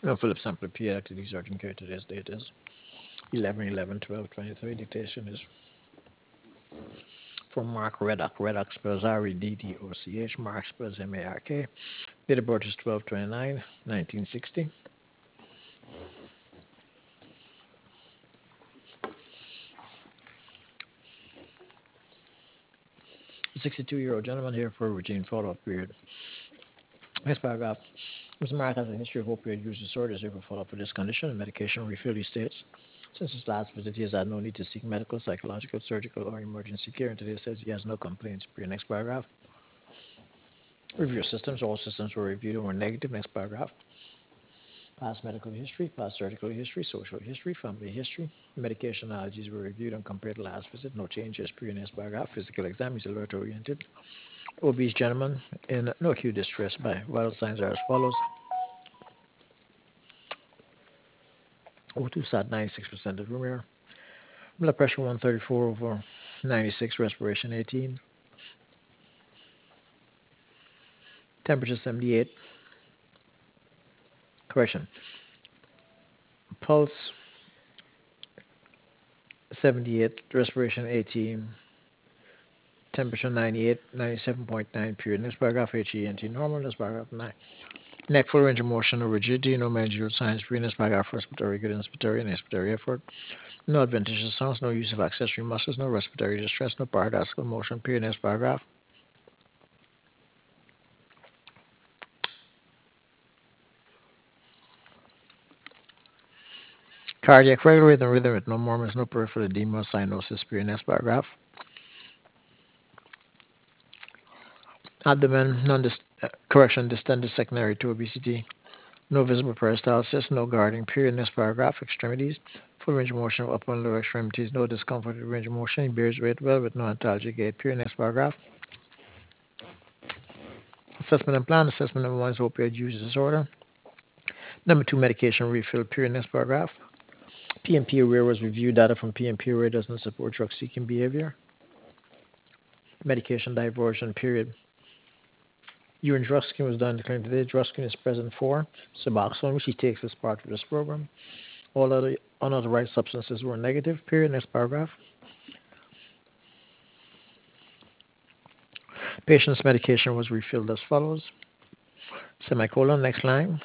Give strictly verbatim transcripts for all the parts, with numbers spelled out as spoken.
No, Philip Sampler, P. Active Surgeon Care. Today's date is eleven eleven twelve twenty-three. Dictation is from Mark Reddock. Reddock spells R E D D O C H. Mark spells M A R K. Date of birth is twelve twenty-nine nineteen sixty. A sixty-two-year-old gentleman here for a routine follow-up period. Next paragraph. Mister Mark has a history of opioid use disorders. He will follow up for this condition and medication refill. He states, since his last visit, he has had no need to seek medical, psychological, surgical, or emergency care. And today says he has no complaints. Period. Next paragraph. Review systems. All systems were reviewed and were negative. Next paragraph. Past medical history, past surgical history, social history, family history. Medication allergies were reviewed and compared to last visit. No changes. Period. Next paragraph. Physical exam. He's alert oriented. Obese gentleman in no acute distress by vital signs are as follows. O two sat ninety-six percent of room air. Blood pressure one thirty-four over ninety-six, respiration eighteen. Temperature seventy-eight. Correction. Pulse seventy-eight, respiration eighteen. Temperature ninety-eight, ninety-seven point nine. Period. Next paragraph, H E N T normal. Next paragraph, nine. Neck full range of motion, no rigidity, no managerial signs. Period. Next paragraph, respiratory good inspiratory and expiratory effort. No adventitious sounds, no use of accessory muscles, no respiratory distress, no paradoxical motion. Period. Next paragraph. Cardiac regular rhythm, rhythm with no murmurs, no peripheral edema, cyanosis. Period. Next paragraph. Abdomen, non uh, correction, distended secondary to obesity. No visible peristalsis, no guarding. Period. Next paragraph. Extremities. Full range of motion of upper and lower extremities. No discomfort with range of motion. He bears weight well with no antalgic gait. Period. Next paragraph. Assessment and plan. Assessment number one is opioid use disorder. Number two, medication refill. Period. Next paragraph. P M P aware was reviewed. Data from P M P aware does not support drug seeking behavior. Medication diversion. Period. Urine drug screen was done declaring today. Drug screen is present for Suboxone, which he takes as part of this program. All other unauthorized substances were negative. Period. Next paragraph. Patient's medication was refilled as follows. Semicolon. Next line.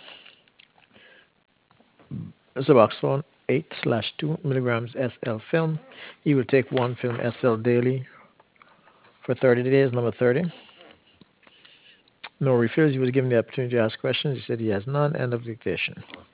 Suboxone eight slash two milligrams S L film. He will take one film S L daily for thirty days. Number thirty. No refills. He was given the opportunity to ask questions. He said he has none. End of dictation.